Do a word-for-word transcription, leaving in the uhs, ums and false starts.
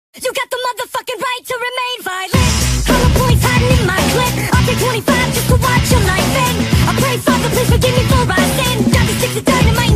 You got the motherfucking right to remain violent. Hollow points hiding in my clip. I'll take twenty-five just to watch your life end. I pray, Father, please forgive me for I sin. Got these sticks of dynamite.